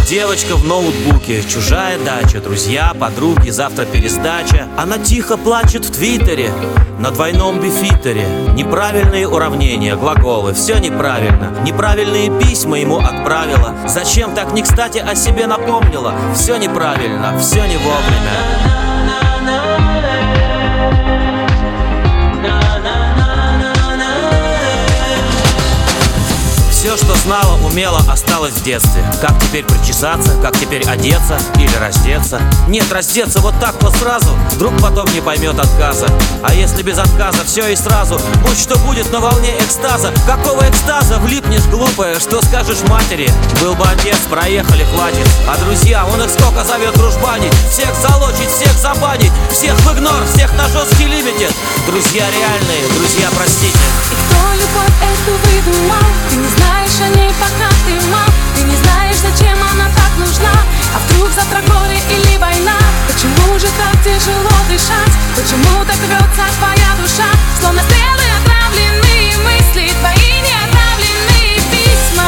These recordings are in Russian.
девочка в ноутбуке, чужая дача, друзья, подруги, завтра пересдача. Она тихо плачет в твиттере на двойном бифитере. Неправильные уравнения, глаголы, все неправильно. Неправильные письма ему отправила. Зачем так не кстати о себе напомнила? Все неправильно, все не вовремя. Все, что знала, умела, осталось в детстве. Как теперь причесаться, как теперь одеться или раздеться? Нет, раздеться вот так вот сразу, вдруг потом не поймет отказа. А если без отказа все и сразу, будь что будет на волне экстаза. Какого экстаза? Влипнешь, глупая, что скажешь матери? Был бы отец, проехали, хватит. А друзья, он их сколько зовет дружбанить. Всех залочить, всех забанить, всех в игнор, всех на жесткий лимитед. Друзья реальные, друзья, простите. И кто любовь эту выдумал? Ты не знаешь о ней, пока ты мал. Ты не знаешь, зачем она так нужна. А вдруг завтра горе или война? Почему же так тяжело дышать? Почему так рвется твоя душа? Словно стрелы, отравленные мысли, твои неотправленные письма.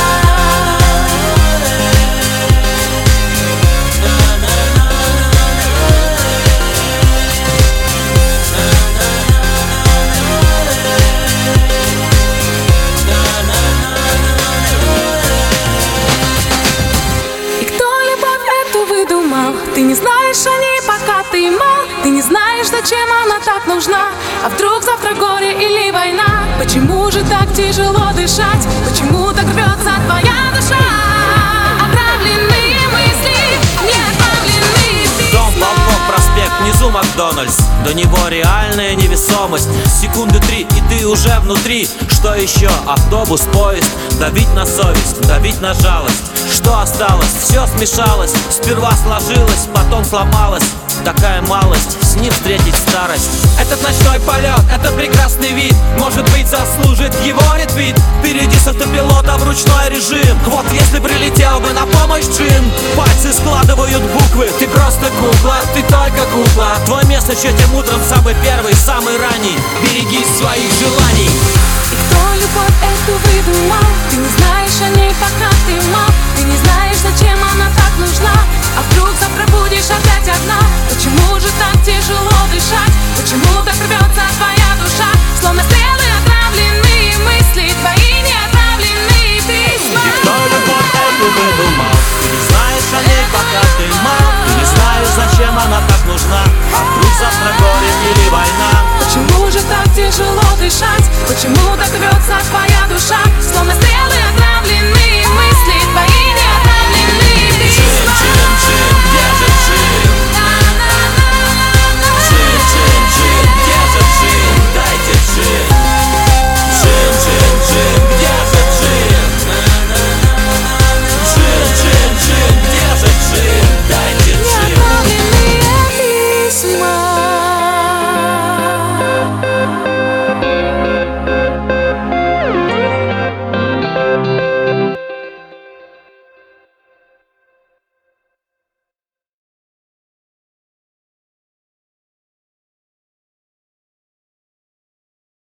Ты не знаешь о ней, пока ты мал. Ты не знаешь, зачем она так нужна. А вдруг завтра горе или война? Почему же так тяжело дышать? Почему так рвется твоя душа? Отравленные мысли, неотправленные письма. Дом, балкон, проспект, внизу Макдональдс. До него реальная невесомость. Секунды 3, и ты уже внутри. Что еще? Автобус, поезд. Давить на совесть, давить на жалость. Что осталось? Все смешалось. Сперва сложилось, потом сломалось. Такая малость, с ним встретить старость. Этот ночной полет, этот прекрасный вид, может быть, заслужит его ретвит. Впереди с автопилота в ручной режим. Вот если прилетел бы на помощь джин. Пальцы складывают буквы. Ты просто кукла, ты только кукла. Твое место этим утром самый первый, самый ранний. Береги своих желаний. И кто любовь эту выдумал? Ты не знаешь о ней, пока ты мал. Ты не знаешь, зачем она так нужна. А вдруг завтра будешь опять одна? Почему же так тяжело дышать? Почему так рвется твоя душа? Словно стрелы, отравленные мысли, твои неотправленные письма. И кто любовь эту выдумал? Ты не знаешь о ней, пока ты мал. Ты не знаешь, зачем она так нужна. А вдруг завтра горе или война? Почему же так тяжело дышать? Почему так рвется твоя душа? Словно стрелы, отравленные